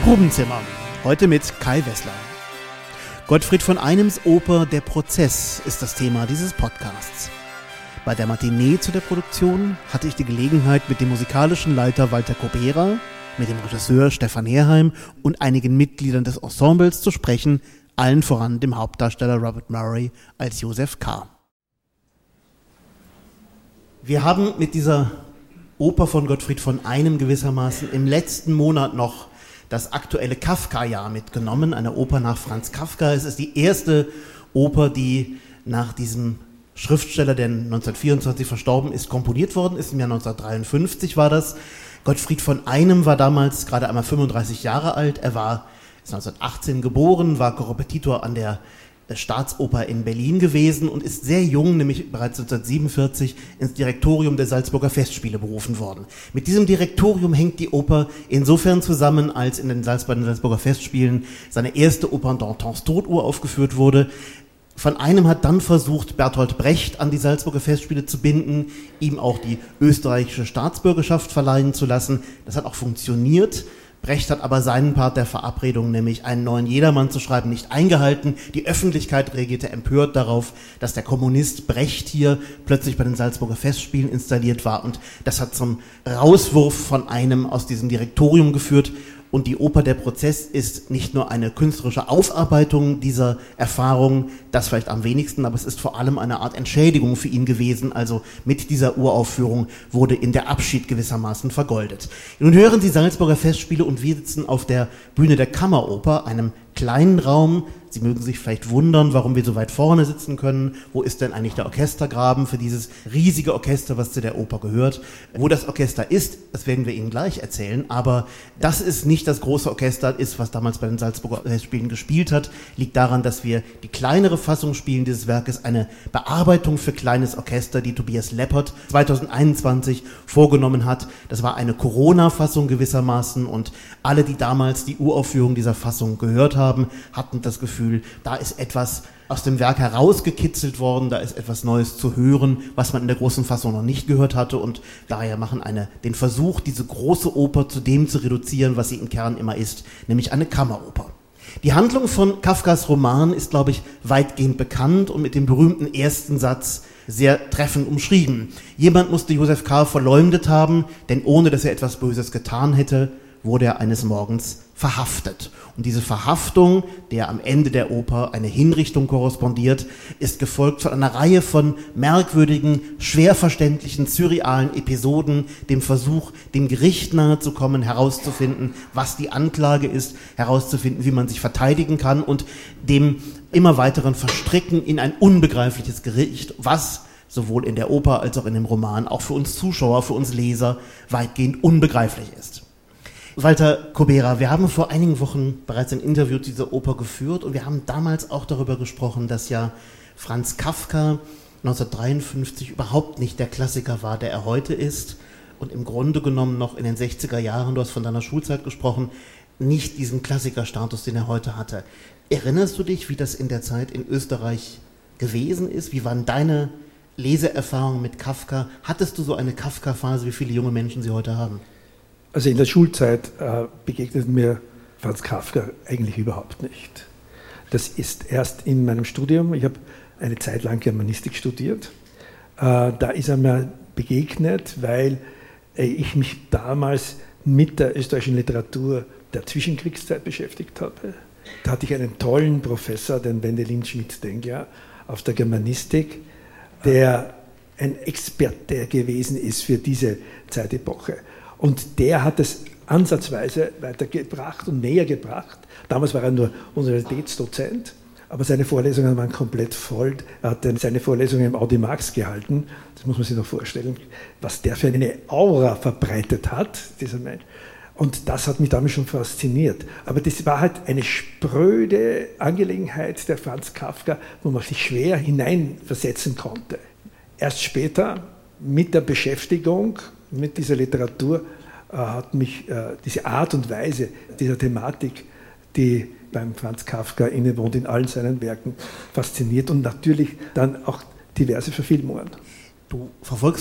Probenzimmer. Heute mit Kai Wessler. Gottfried von Einems Oper Der Prozess ist das Thema dieses Podcasts. Bei der Matinee zu der Produktion hatte ich die Gelegenheit, mit dem musikalischen Leiter Walter Kobera, mit dem Regisseur Stefan Herheim und einigen Mitgliedern des Ensembles zu sprechen, allen voran dem Hauptdarsteller Robert Murray als Joseph K. Wir haben mit dieser Oper von Gottfried von Einem gewissermaßen im letzten Monat noch das aktuelle Kafka-Jahr mitgenommen, eine Oper nach Franz Kafka. Es ist die erste Oper, die nach diesem Schriftsteller, der 1924 verstorben ist, komponiert worden ist. Im Jahr 1953 war das. Gottfried von Einem war damals gerade einmal 35 Jahre alt. Er ist 1918 geboren, war Korrepetitor an der Staatsoper in Berlin gewesen und ist sehr jung, nämlich bereits 1947, ins Direktorium der Salzburger Festspiele berufen worden. Mit diesem Direktorium hängt die Oper insofern zusammen, als in den Salzburger Festspielen seine erste Oper Dantons Tod uraufgeführt wurde. Von Einem hat dann versucht, Bertolt Brecht an die Salzburger Festspiele zu binden, ihm auch die österreichische Staatsbürgerschaft verleihen zu lassen. Das hat auch funktioniert. Brecht hat aber seinen Part der Verabredung, nämlich einen neuen Jedermann zu schreiben, nicht eingehalten. Die Öffentlichkeit reagierte empört darauf, dass der Kommunist Brecht hier plötzlich bei den Salzburger Festspielen installiert war, und das hat zum Rauswurf von Einem aus diesem Direktorium geführt. Und die Oper Der Prozess ist nicht nur eine künstlerische Aufarbeitung dieser Erfahrung, das vielleicht am wenigsten, aber es ist vor allem eine Art Entschädigung für ihn gewesen. Also mit dieser Uraufführung wurde ihm der Abschied gewissermaßen vergoldet. Nun hören Sie Salzburger Festspiele und wir sitzen auf der Bühne der Kammeroper, einem kleinen Raum. Sie mögen sich vielleicht wundern, warum wir so weit vorne sitzen können. Wo ist denn eigentlich der Orchestergraben für dieses riesige Orchester, was zu der Oper gehört? Wo das Orchester ist, das werden wir Ihnen gleich erzählen. Aber dass es nicht das große Orchester ist, was damals bei den Salzburger Festspielen gespielt hat, liegt daran, dass wir die kleinere Fassung spielen dieses Werkes, eine Bearbeitung für kleines Orchester, die Tobias Leppert 2021 vorgenommen hat. Das war eine Corona-Fassung gewissermaßen, und alle, die damals die Uraufführung dieser Fassung gehört haben, hatten das Gefühl, da ist etwas aus dem Werk herausgekitzelt worden, da ist etwas Neues zu hören, was man in der großen Fassung noch nicht gehört hatte, und daher machen den Versuch, diese große Oper zu dem zu reduzieren, was sie im Kern immer ist, nämlich eine Kammeroper. Die Handlung von Kafkas Roman ist, glaube ich, weitgehend bekannt und mit dem berühmten ersten Satz sehr treffend umschrieben. Jemand musste Joseph K. verleumdet haben, denn ohne dass er etwas Böses getan hätte, wurde er eines Morgens verhaftet. Und diese Verhaftung, der am Ende der Oper eine Hinrichtung korrespondiert, ist gefolgt von einer Reihe von merkwürdigen, schwer verständlichen, surrealen Episoden, dem Versuch, dem Gericht nahezukommen, herauszufinden, was die Anklage ist, herauszufinden, wie man sich verteidigen kann, und dem immer weiteren Verstricken in ein unbegreifliches Gericht, was sowohl in der Oper als auch in dem Roman auch für uns Zuschauer, für uns Leser weitgehend unbegreiflich ist. Walter Kobera, wir haben vor einigen Wochen bereits ein Interview zu dieser Oper geführt, und wir haben damals auch darüber gesprochen, dass ja Franz Kafka 1953 überhaupt nicht der Klassiker war, der er heute ist, und im Grunde genommen noch in den 60er Jahren, du hast von deiner Schulzeit gesprochen, nicht diesen Klassikerstatus, den er heute hatte. Erinnerst du dich, wie das in der Zeit in Österreich gewesen ist? Wie waren deine Leseerfahrungen mit Kafka? Hattest du so eine Kafka-Phase, wie viele junge Menschen sie heute haben? Also in der Schulzeit begegnet mir Franz Kafka eigentlich überhaupt nicht. Das ist erst in meinem Studium, ich habe eine Zeit lang Germanistik studiert, da ist er mir begegnet, weil ich mich damals mit der österreichischen Literatur der Zwischenkriegszeit beschäftigt habe. Da hatte ich einen tollen Professor, den Wendelin Schmidt-Dengler, auf der Germanistik, der ein Experte gewesen ist für diese Zeitepoche. Und der hat es ansatzweise weitergebracht und näher gebracht. Damals war er nur Universitätsdozent, aber seine Vorlesungen waren komplett voll. Er hat seine Vorlesungen im Audimax gehalten. Das muss man sich noch vorstellen, was der für eine Aura verbreitet hat, dieser Mensch. Und das hat mich damals schon fasziniert. Aber das war halt eine spröde Angelegenheit der Franz Kafka, wo man sich schwer hineinversetzen konnte. Erst später, mit der Beschäftigung mit dieser Literatur, hat mich diese Art und Weise dieser Thematik, die beim Franz Kafka innewohnt in allen seinen Werken, fasziniert, und natürlich dann auch diverse Verfilmungen. Du verfolgst die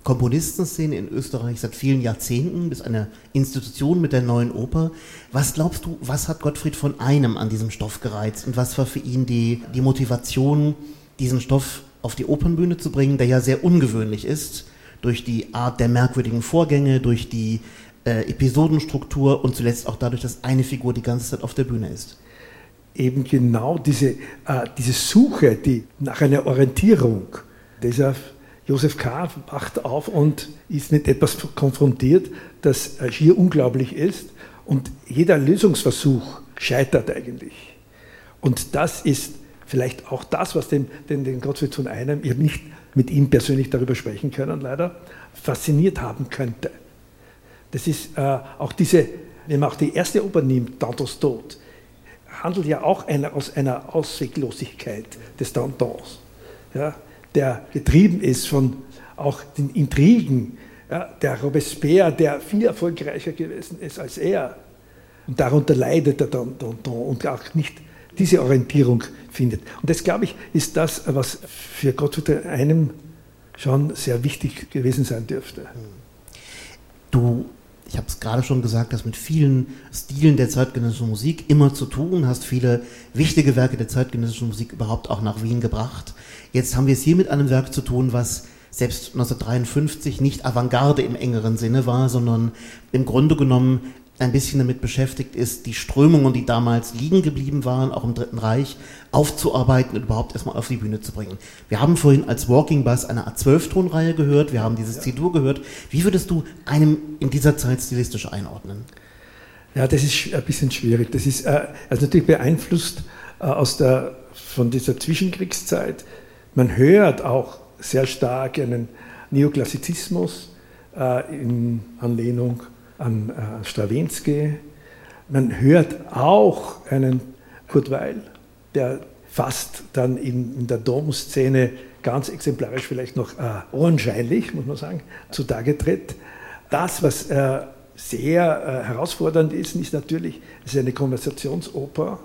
Komponistenszene in Österreich seit vielen Jahrzehnten, bist eine Institution mit der Neuen Oper. Was glaubst du, was hat Gottfried von Einem an diesem Stoff gereizt und was war für ihn die Motivation, diesen Stoff auf die Opernbühne zu bringen, der ja sehr ungewöhnlich ist, durch die Art der merkwürdigen Vorgänge, durch die Episodenstruktur und zuletzt auch dadurch, dass eine Figur die ganze Zeit auf der Bühne ist? Eben genau diese Suche, die nach einer Orientierung, dieser Josef K. wacht auf und ist mit etwas konfrontiert, das schier unglaublich ist und jeder Lösungsversuch scheitert eigentlich. Und das ist vielleicht auch das, was den Gottfried von Einem, ich habe nicht mit ihm persönlich darüber sprechen können, leider, fasziniert haben könnte. Das ist auch diese, wenn man auch die erste Oper nimmt, Dantes Tod, handelt ja auch aus einer Ausweglosigkeit des Dantons, ja, der getrieben ist von auch den Intrigen, ja, der Robespierre, der viel erfolgreicher gewesen ist als er. Und darunter leidet der Danton und auch nicht diese Orientierung findet. Und das, glaube ich, ist das, was für Gottfried Einem schon sehr wichtig gewesen sein dürfte. Ich habe es gerade schon gesagt, hast mit vielen Stilen der zeitgenössischen Musik immer zu tun, hast viele wichtige Werke der zeitgenössischen Musik überhaupt auch nach Wien gebracht. Jetzt haben wir es hier mit einem Werk zu tun, was selbst 1953 nicht Avantgarde im engeren Sinne war, sondern im Grunde genommen ein bisschen damit beschäftigt ist, die Strömungen, die damals liegen geblieben waren, auch im Dritten Reich, aufzuarbeiten und überhaupt erstmal auf die Bühne zu bringen. Wir haben vorhin als Walking Bass eine Art 12-Ton-Reihe gehört, wir haben dieses C-Dur gehört. Wie würdest du Einem in dieser Zeit stilistisch einordnen? Ja, das ist ein bisschen schwierig. Das ist also natürlich beeinflusst von dieser Zwischenkriegszeit. Man hört auch sehr stark einen Neoklassizismus in Anlehnung an Strawinsky. Man hört auch einen Kurt Weill, der fast dann in der Domszene ganz exemplarisch vielleicht noch ohrenscheinlich, muss man sagen, zutage tritt. Das, was sehr herausfordernd ist natürlich, es ist eine Konversationsoper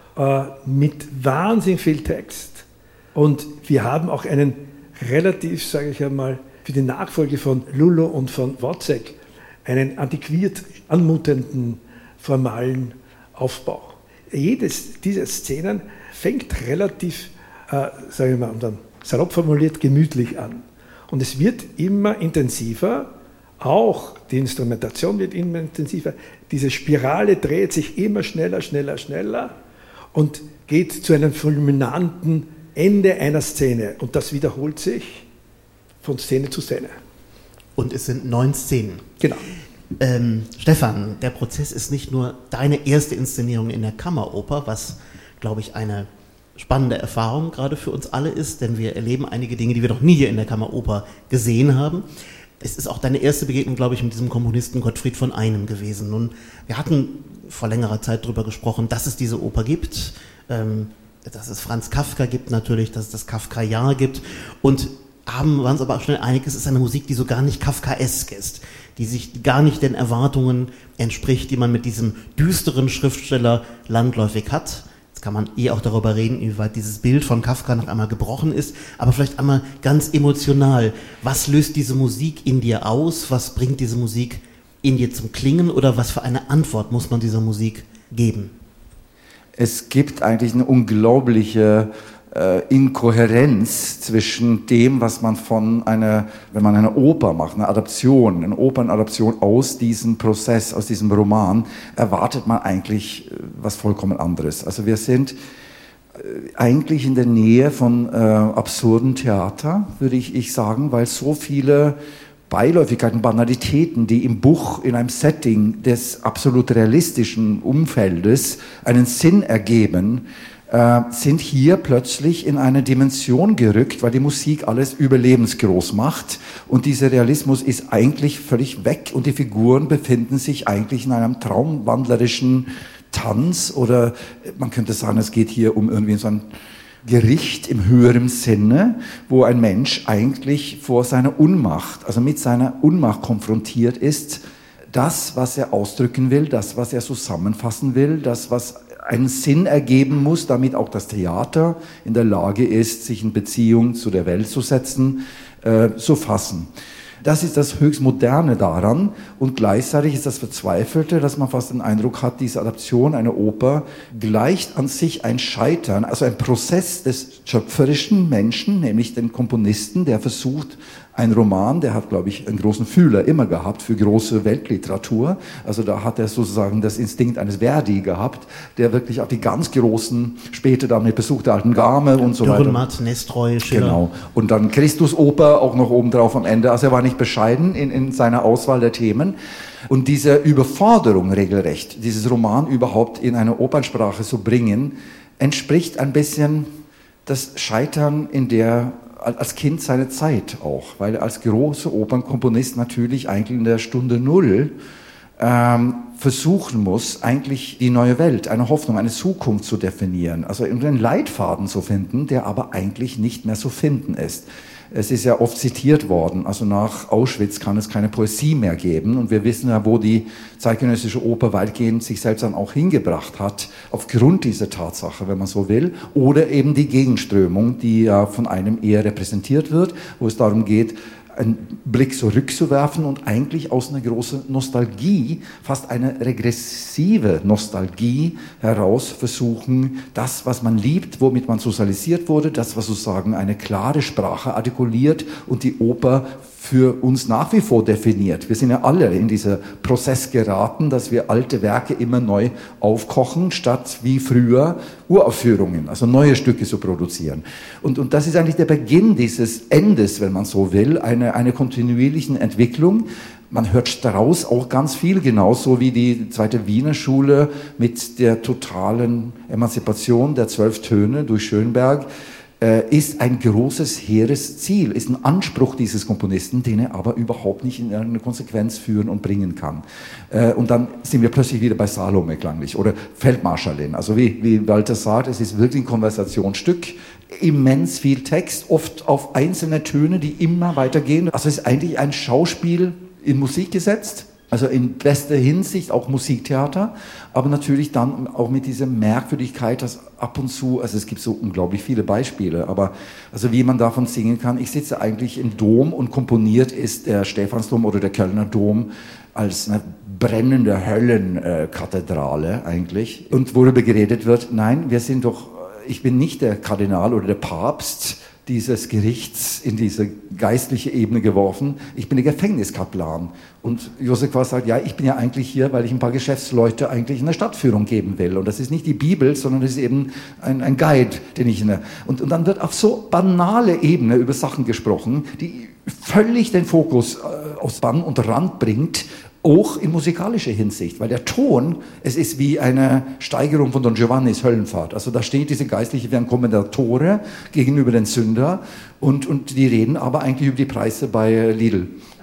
mit wahnsinnig viel Text. Und wir haben auch einen relativ, sage ich einmal, für die Nachfolge von Lullo und von Wozzeck einen antiquiert anmutenden formalen Aufbau. Jedes dieser Szenen fängt relativ, sage ich mal, dann salopp formuliert, gemütlich an. Und es wird immer intensiver, auch die Instrumentation wird immer intensiver. Diese Spirale dreht sich immer schneller, schneller, schneller und geht zu einem fulminanten Ende einer Szene. Und das wiederholt sich von Szene zu Szene. Und es sind 9 Szenen. Genau. Stefan, der Prozess ist nicht nur deine erste Inszenierung in der Kammeroper, was, glaube ich, eine spannende Erfahrung gerade für uns alle ist, denn wir erleben einige Dinge, die wir noch nie hier in der Kammeroper gesehen haben. Es ist auch deine erste Begegnung, glaube ich, mit diesem Komponisten Gottfried von Einem gewesen. Nun, wir hatten vor längerer Zeit darüber gesprochen, dass es diese Oper gibt, dass es Franz Kafka gibt natürlich, dass es das Kafka-Jahr gibt und waren uns aber auch schnell einig, es ist eine Musik, die so gar nicht kafkaesk ist, die sich gar nicht den Erwartungen entspricht, die man mit diesem düsteren Schriftsteller landläufig hat. Jetzt kann man auch darüber reden, inwieweit dieses Bild von Kafka noch einmal gebrochen ist, aber vielleicht einmal ganz emotional. Was löst diese Musik in dir aus? Was bringt diese Musik in dir zum Klingen oder was für eine Antwort muss man dieser Musik geben? Es gibt eigentlich eine unglaubliche Inkohärenz zwischen dem, was man wenn man eine Oper macht, eine Opernadaption aus diesem Prozess, aus diesem Roman, erwartet man eigentlich was vollkommen anderes. Also wir sind eigentlich in der Nähe von absurden Theater, würde ich sagen, weil so viele Beiläufigkeiten, Banalitäten, die im Buch in einem Setting des absolut realistischen Umfeldes einen Sinn ergeben, sind hier plötzlich in eine Dimension gerückt, weil die Musik alles überlebensgroß macht und dieser Realismus ist eigentlich völlig weg und die Figuren befinden sich eigentlich in einem traumwandlerischen Tanz oder man könnte sagen, es geht hier um irgendwie so ein Gericht im höheren Sinne, wo ein Mensch eigentlich vor seiner Unmacht, also mit seiner Unmacht konfrontiert ist, das, was er ausdrücken will, das, was er zusammenfassen will, das, was einen Sinn ergeben muss, damit auch das Theater in der Lage ist, sich in Beziehung zu der Welt zu setzen, zu fassen. Das ist das höchst Moderne daran und gleichzeitig ist das Verzweifelte, dass man fast den Eindruck hat, diese Adaption einer Oper gleicht an sich ein Scheitern, also ein Prozess des schöpferischen Menschen, nämlich den Komponisten, der versucht, ein Roman, der hat, glaube ich, einen großen Fühler immer gehabt für große Weltliteratur. Also da hat er sozusagen das Instinkt eines Verdi gehabt, der wirklich auch die ganz großen, später dann mit Besuch der alten Dame und so weiter. Dürrenmatt, Nestroy, Schiller. Genau. Und dann Christusoper auch noch obendrauf am Ende. Also er war nicht bescheiden in seiner Auswahl der Themen. Und diese Überforderung regelrecht, dieses Roman überhaupt in eine Opernsprache zu bringen, entspricht ein bisschen das Scheitern in der als Kind seine Zeit auch, weil er als großer Opernkomponist natürlich eigentlich in der Stunde Null versuchen muss, eigentlich die neue Welt, eine Hoffnung, eine Zukunft zu definieren, also einen Leitfaden zu finden, der aber eigentlich nicht mehr zu finden ist. Es ist ja oft zitiert worden, also nach Auschwitz kann es keine Poesie mehr geben und wir wissen ja, wo die zeitgenössische Oper weitgehend sich selbst dann auch hingebracht hat, aufgrund dieser Tatsache, wenn man so will, oder eben die Gegenströmung, die ja von einem eher repräsentiert wird, wo es darum geht, einen Blick zurückzuwerfen und eigentlich aus einer großen Nostalgie, fast eine regressive Nostalgie heraus versuchen, das, was man liebt, womit man sozialisiert wurde, das, was sozusagen eine klare Sprache artikuliert und die Oper für uns nach wie vor definiert. Wir sind ja alle in diesen Prozess geraten, dass wir alte Werke immer neu aufkochen, statt wie früher Uraufführungen, also neue Stücke zu produzieren. Und das ist eigentlich der Beginn dieses Endes, wenn man so will, eine kontinuierlichen Entwicklung. Man hört daraus auch ganz viel, genauso wie die zweite Wiener Schule mit der totalen Emanzipation der 12 Töne durch Schönberg, ist ein großes, hehres Ziel, ist ein Anspruch dieses Komponisten, den er aber überhaupt nicht in eine Konsequenz führen und bringen kann. Und dann sind wir plötzlich wieder bei Salome klanglich oder Feldmarschallin. Also wie Walter sagt, es ist wirklich ein Konversationsstück, immens viel Text, oft auf einzelne Töne, die immer weitergehen. Also es ist eigentlich ein Schauspiel in Musik gesetzt. Also in bester Hinsicht auch Musiktheater, aber natürlich dann auch mit dieser Merkwürdigkeit, dass ab und zu, also es gibt so unglaublich viele Beispiele, aber also wie man davon singen kann, ich sitze eigentlich im Dom und komponiert ist der Stephansdom oder der Kölner Dom als eine brennende Höllenkathedrale eigentlich und worüber geredet wird, nein, ich bin nicht der Kardinal oder der Papst dieses Gerichts in diese geistliche Ebene geworfen. Ich bin der Gefängniskaplan. Und Josef Quast sagt, ja, ich bin ja eigentlich hier, weil ich ein paar Geschäftsleute eigentlich eine Stadtführung geben will. Und das ist nicht die Bibel, sondern das ist eben ein Guide, den ich... Und dann wird auf so banale Ebene über Sachen gesprochen, die völlig den Fokus aufs Bann und Rand bringt, auch in musikalischer Hinsicht, weil der Ton, es ist wie eine Steigerung von Don Giovannis Höllenfahrt. Also da steht diese Geistliche wie ein Kommendatore gegenüber den Sünder und die reden aber eigentlich über die Preise bei Lidl.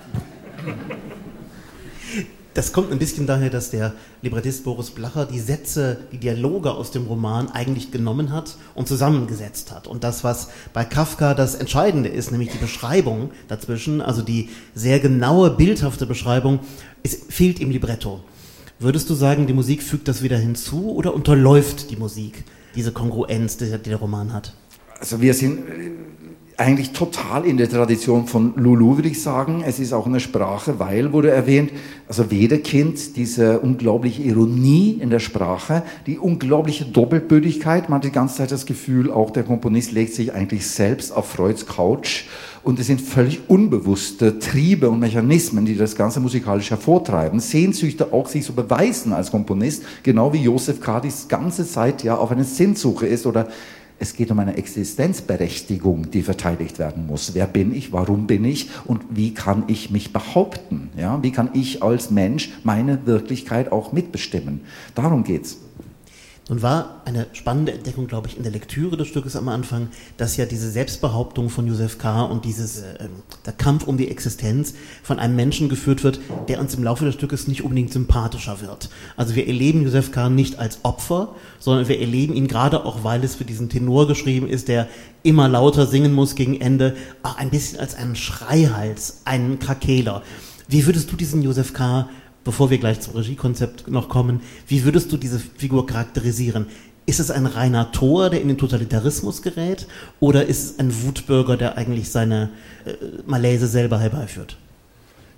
Das kommt ein bisschen daher, dass der Librettist Boris Blacher die Sätze, die Dialoge aus dem Roman eigentlich genommen hat und zusammengesetzt hat. Und das, was bei Kafka das Entscheidende ist, nämlich die Beschreibung dazwischen, also die sehr genaue, bildhafte Beschreibung, fehlt im Libretto. Würdest du sagen, die Musik fügt das wieder hinzu oder unterläuft die Musik diese Kongruenz, die der Roman hat? Also wir sind eigentlich total in der Tradition von Lulu, würde ich sagen. Es ist auch eine Sprache, weil, wurde erwähnt, also Wedekind, diese unglaubliche Ironie in der Sprache, die unglaubliche Doppelbödigkeit. Man hat die ganze Zeit das Gefühl, auch der Komponist legt sich eigentlich selbst auf Freuds Couch. Und es sind völlig unbewusste Triebe und Mechanismen, die das Ganze musikalisch hervortreiben. Sehnsüchte auch, sich zu beweisen als Komponist, genau wie Josef K. die ganze Zeit ja auf einer Sinnsuche ist oder es geht um eine Existenzberechtigung, die verteidigt werden muss. Wer bin ich, warum bin ich und wie kann ich mich behaupten? Ja? Wie kann ich als Mensch meine Wirklichkeit auch mitbestimmen? Darum geht's. Nun war eine spannende Entdeckung, glaube ich, in der Lektüre des Stückes am Anfang, dass ja diese Selbstbehauptung von Josef K. und der Kampf um die Existenz von einem Menschen geführt wird, der uns im Laufe des Stückes nicht unbedingt sympathischer wird. Also wir erleben Josef K. nicht als Opfer, sondern wir erleben ihn gerade auch, weil es für diesen Tenor geschrieben ist, der immer lauter singen muss gegen Ende, auch ein bisschen als einen Schreihals, einen Krakeeler. Wie würdest du diesen Josef K., bevor wir gleich zum Regiekonzept noch kommen, wie würdest du diese Figur charakterisieren? Ist es ein reiner Tor, der in den Totalitarismus gerät, oder ist es ein Wutbürger, der eigentlich seine Malaise selber herbeiführt?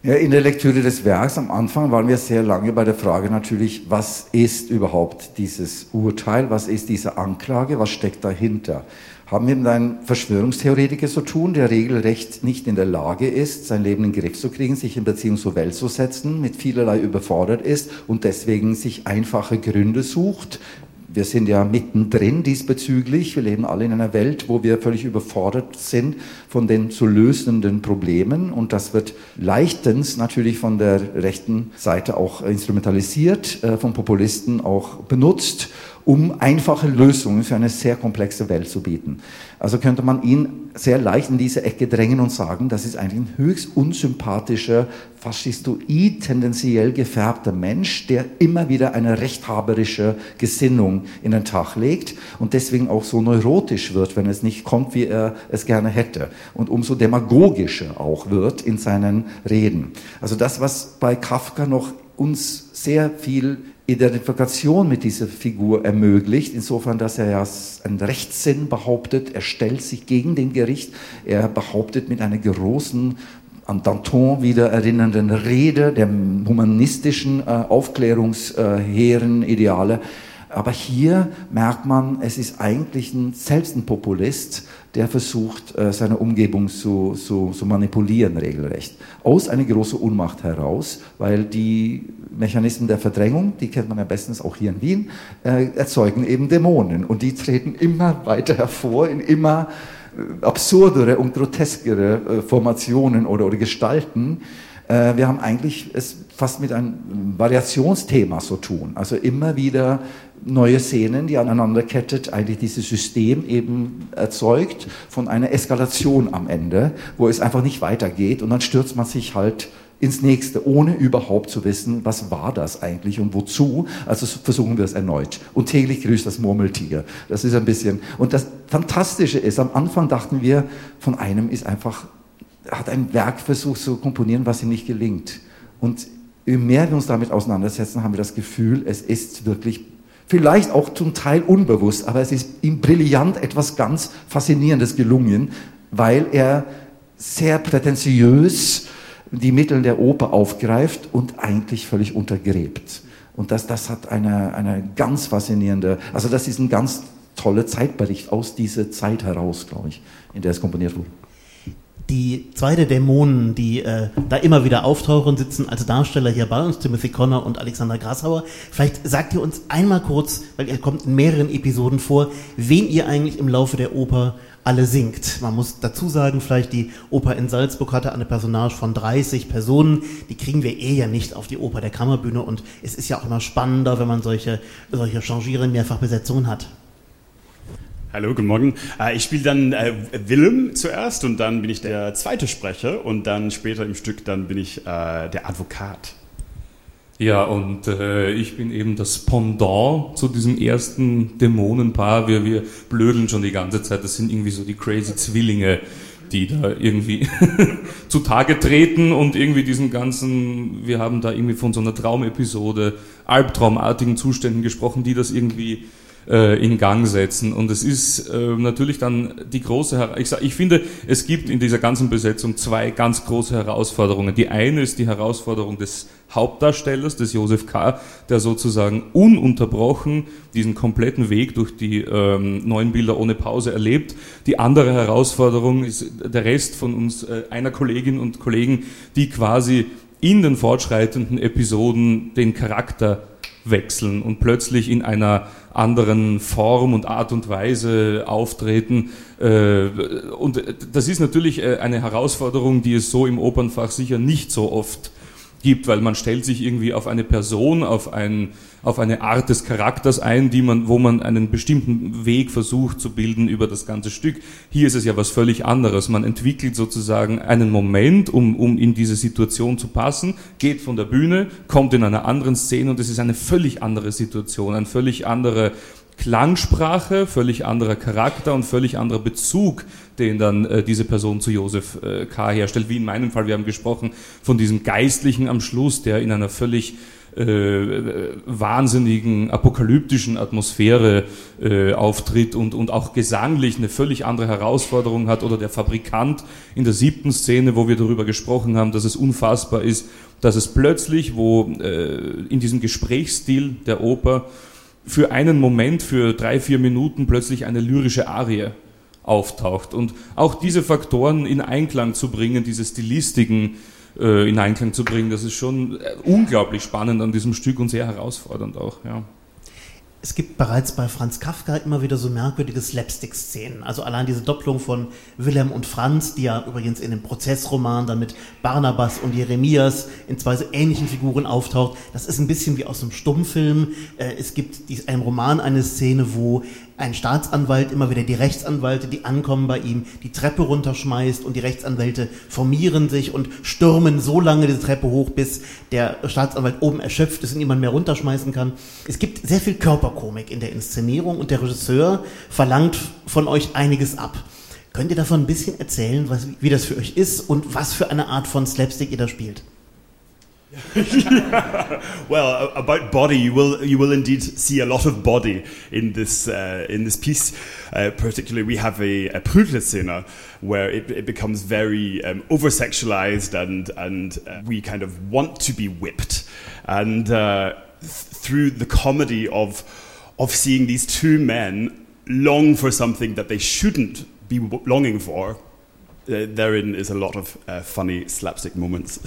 Ja, in der Lektüre des Werks am Anfang waren wir sehr lange bei der Frage natürlich, was ist überhaupt dieses Urteil, was ist diese Anklage, was steckt dahinter? Haben wir mit einem Verschwörungstheoretiker zu tun, der regelrecht nicht in der Lage ist, sein Leben in den Griff zu kriegen, sich in Beziehung zur Welt zu setzen, mit vielerlei überfordert ist und deswegen sich einfache Gründe sucht? Wir sind ja mittendrin diesbezüglich. Wir leben alle in einer Welt, wo wir völlig überfordert sind von den zu lösenden Problemen. Und das wird leichtens natürlich von der rechten Seite auch instrumentalisiert, von Populisten auch benutzt, um einfache Lösungen für eine sehr komplexe Welt zu bieten. Also könnte man ihn sehr leicht in diese Ecke drängen und sagen, das ist eigentlich ein höchst unsympathischer, faschistoid tendenziell gefärbter Mensch, der immer wieder eine rechthaberische Gesinnung in den Tag legt und deswegen auch so neurotisch wird, wenn es nicht kommt, wie er es gerne hätte. Und umso demagogischer auch wird in seinen Reden. Also das, was bei Kafka noch uns sehr viel Identifikation mit dieser Figur ermöglicht, insofern, dass er ja einen Rechtssinn behauptet, er stellt sich gegen den Gericht, er behauptet mit einer großen, an Danton wieder erinnernden Rede der humanistischen aufklärungshehren Ideale. Aber hier merkt man, es ist eigentlich selbst ein Populist, der versucht, seine Umgebung zu manipulieren regelrecht. Aus einer großen Unmacht heraus, weil die Mechanismen der Verdrängung, die kennt man ja bestens auch hier in Wien, erzeugen eben Dämonen. Und die treten immer weiter hervor in immer absurdere und groteskere Formationen oder Gestalten. Wir haben eigentlich es fast mit einem Variationsthema zu tun. Also immer wieder neue Szenen, die aneinanderkettet, eigentlich dieses System eben erzeugt von einer Eskalation am Ende, wo es einfach nicht weitergeht und dann stürzt man sich halt ins Nächste, ohne überhaupt zu wissen, was war das eigentlich und wozu. Also versuchen wir es erneut. Und täglich grüßt das Murmeltier. Das ist ein bisschen... Und das Fantastische ist, am Anfang dachten wir, von einem ist einfach... hat ein Werk versucht zu komponieren, was ihm nicht gelingt. Und je mehr wir uns damit auseinandersetzen, haben wir das Gefühl, es ist wirklich, vielleicht auch zum Teil unbewusst, aber es ist ihm brillant etwas ganz Faszinierendes gelungen, weil er sehr prätentiös die Mittel der Oper aufgreift und eigentlich völlig untergräbt. Und das hat eine ganz faszinierende, also das ist ein ganz toller Zeitbericht aus dieser Zeit heraus, glaube ich, in der es komponiert wurde. Die zwei der Dämonen, die da immer wieder auftauchen, sitzen als Darsteller hier bei uns, Timothy Connor und Alexander Grasauer. Vielleicht sagt ihr uns einmal kurz, weil ihr kommt in mehreren Episoden vor, wen ihr eigentlich im Laufe der Oper alle singt. Man muss dazu sagen, vielleicht die Oper in Salzburg hatte eine Personage von 30 Personen. Die kriegen wir ja nicht auf die Oper der Kammerbühne und es ist ja auch immer spannender, wenn man solche changierenden Mehrfachbesetzungen hat. Hallo, guten Morgen. Ich spiele dann Willem zuerst und dann bin ich der zweite Sprecher und dann später im Stück dann bin ich der Advokat. Ja, und ich bin eben das Pendant zu diesem ersten Dämonenpaar. Wir blödeln schon die ganze Zeit, das sind irgendwie so die crazy Zwillinge, die da irgendwie zutage treten und irgendwie diesen ganzen, wir haben da irgendwie von so einer Traumepisode, albtraumartigen Zuständen gesprochen, die das irgendwie in Gang setzen. Und es ist natürlich dann die große, ich finde, es gibt in dieser ganzen Besetzung zwei ganz große Herausforderungen. Die eine ist die Herausforderung des Hauptdarstellers, des Josef K., der sozusagen ununterbrochen diesen kompletten Weg durch die 9 Bilder ohne Pause erlebt. Die andere Herausforderung ist der Rest von uns, einer Kolleginnen und Kollegen, die quasi in den fortschreitenden Episoden den Charakter wechseln und plötzlich in einer anderen Form und Art und Weise auftreten. Und das ist natürlich eine Herausforderung, die es so im Opernfach sicher nicht so oft gibt, weil man stellt sich irgendwie auf eine Person, auf eine Art des Charakters ein, wo man einen bestimmten Weg versucht zu bilden über das ganze Stück. Hier ist es ja was völlig anderes. Man entwickelt sozusagen einen Moment, um in diese Situation zu passen, geht von der Bühne, kommt in einer anderen Szene und es ist eine völlig andere Situation, eine völlig andere Klangsprache, völlig anderer Charakter und völlig anderer Bezug, den dann diese Person zu Josef K. herstellt, wie in meinem Fall, wir haben gesprochen von diesem Geistlichen am Schluss, der in einer völlig wahnsinnigen apokalyptischen Atmosphäre auftritt und auch gesanglich eine völlig andere Herausforderung hat, oder der Fabrikant in der 7. Szene, wo wir darüber gesprochen haben, dass es unfassbar ist, dass es plötzlich, in diesem Gesprächsstil der Oper für einen Moment, für 3-4 Minuten plötzlich eine lyrische Arie auftaucht. Und auch diese Faktoren in Einklang zu bringen, diese Stilistiken in Einklang zu bringen, das ist schon unglaublich spannend an diesem Stück und sehr herausfordernd auch. Ja. Es gibt bereits bei Franz Kafka immer wieder so merkwürdige Slapstick-Szenen. Also allein diese Doppelung von Wilhelm und Franz, die ja übrigens in dem Prozessroman dann mit Barnabas und Jeremias in 2 so ähnlichen Figuren auftaucht. Das ist ein bisschen wie aus einem Stummfilm. Es gibt im Roman eine Szene, wo ein Staatsanwalt immer wieder die Rechtsanwälte, die ankommen bei ihm, die Treppe runterschmeißt, und die Rechtsanwälte formieren sich und stürmen so lange die Treppe hoch, bis der Staatsanwalt oben erschöpft ist und niemand mehr runterschmeißen kann. Es gibt sehr viel Körperkomik in der Inszenierung, und der Regisseur verlangt von euch einiges ab. Könnt ihr davon ein bisschen erzählen, wie das für euch ist und was für eine Art von Slapstick ihr da spielt? Well, about body, you will indeed see a lot of body in this piece. Particularly, we have a Prügler-Szene where it becomes very over-sexualized, and we kind of want to be whipped. And through the comedy of seeing these two men long for something that they shouldn't be longing for, therein is a lot of funny slapstick moments.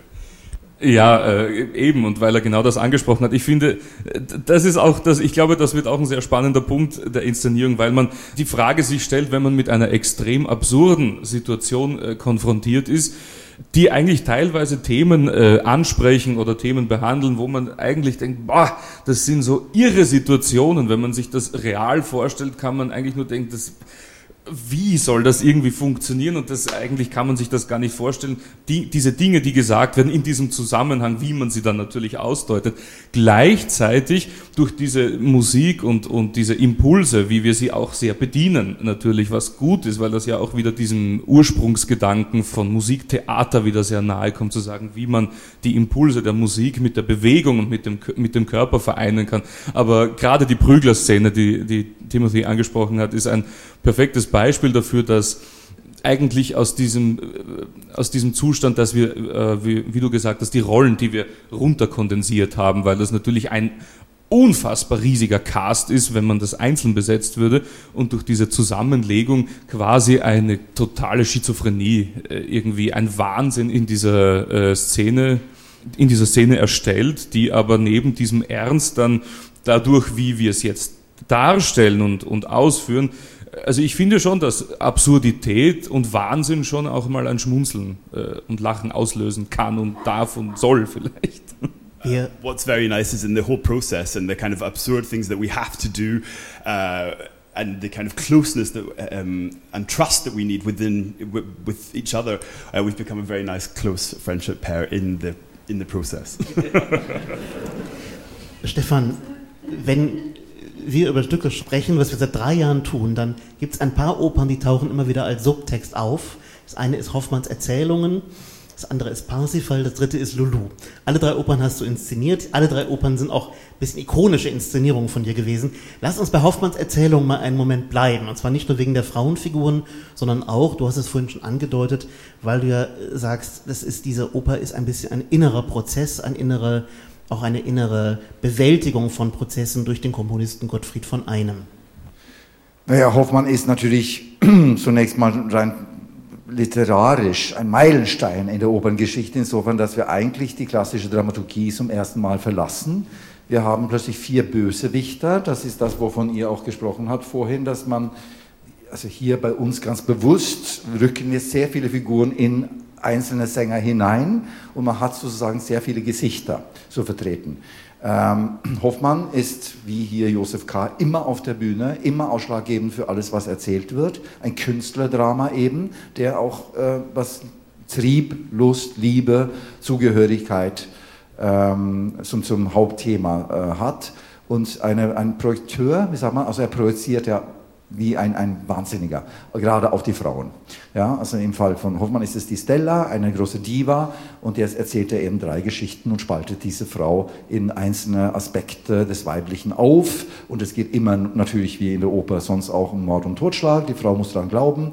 Ja, eben, und weil er genau das angesprochen hat. Ich finde, ich glaube, das wird auch ein sehr spannender Punkt der Inszenierung, weil man die Frage sich stellt, wenn man mit einer extrem absurden Situation konfrontiert ist, die eigentlich teilweise Themen ansprechen oder Themen behandeln, wo man eigentlich denkt, boah, das sind so irre Situationen. Wenn man sich das real vorstellt, kann man eigentlich nur denken, wie soll das irgendwie funktionieren? Und eigentlich kann man sich das gar nicht vorstellen. Diese Dinge, die gesagt werden in diesem Zusammenhang, wie man sie dann natürlich ausdeutet. Gleichzeitig durch diese Musik und diese Impulse, wie wir sie auch sehr bedienen, natürlich, was gut ist, weil das ja auch wieder diesem Ursprungsgedanken von Musiktheater wieder sehr nahe kommt, zu sagen, wie man die Impulse der Musik mit der Bewegung und mit dem Körper vereinen kann. Aber gerade die Prügler-Szene, die Timothy angesprochen hat, ist ein perfektes Beispiel dafür, dass eigentlich aus diesem Zustand, dass wir, wie du gesagt hast, die Rollen, die wir runterkondensiert haben, weil das natürlich ein unfassbar riesiger Cast ist, wenn man das einzeln besetzt würde, und durch diese Zusammenlegung quasi eine totale Schizophrenie, irgendwie ein Wahnsinn in dieser Szene erstellt, die aber neben diesem Ernst dann dadurch, wie wir es jetzt darstellen und ausführen, also ich finde schon, dass Absurdität und Wahnsinn schon auch mal ein Schmunzeln und Lachen auslösen kann und darf und soll vielleicht. Yeah. What's very nice is in the whole process and the kind of absurd things that we have to do and the kind of closeness and trust that we need with each other, we've become a very nice close friendship pair in the process. Stefan, wenn wir über Stücke sprechen, was wir seit 3 Jahren tun, dann gibt es ein paar Opern, die tauchen immer wieder als Subtext auf. Das eine ist Hoffmanns Erzählungen, das andere ist Parsifal, das dritte ist Lulu. Alle 3 Opern hast du inszeniert, alle 3 Opern sind auch ein bisschen ikonische Inszenierungen von dir gewesen. Lass uns bei Hoffmanns Erzählungen mal einen Moment bleiben, und zwar nicht nur wegen der Frauenfiguren, sondern auch, du hast es vorhin schon angedeutet, weil du ja sagst, diese Oper ist ein bisschen ein innerer Prozess, auch eine innere Bewältigung von Prozessen durch den Komponisten Gottfried von Einem. Naja, Hoffmann ist natürlich zunächst mal rein literarisch ein Meilenstein in der Operngeschichte, insofern, dass wir eigentlich die klassische Dramaturgie zum ersten Mal verlassen. Wir haben plötzlich 4 Bösewichter, das ist das, wovon ihr auch gesprochen habt vorhin, dass man, also hier bei uns ganz bewusst, rücken wir sehr viele Figuren in einzelne Sänger hinein und man hat sozusagen sehr viele Gesichter zu vertreten. Hoffmann ist, wie hier Josef K., immer auf der Bühne, immer ausschlaggebend für alles, was erzählt wird. Ein Künstlerdrama eben, der auch was Trieb, Lust, Liebe, Zugehörigkeit zum Hauptthema hat. Und ein Projekteur, wie sagt man, also er projiziert ja wie ein Wahnsinniger, gerade auf die Frauen. Ja, also im Fall von Hoffmann ist es die Stella, eine große Diva, und jetzt erzählt er eben 3 Geschichten und spaltet diese Frau in einzelne Aspekte des Weiblichen auf, und es geht immer natürlich wie in der Oper sonst auch um Mord und Totschlag, die Frau muss daran glauben,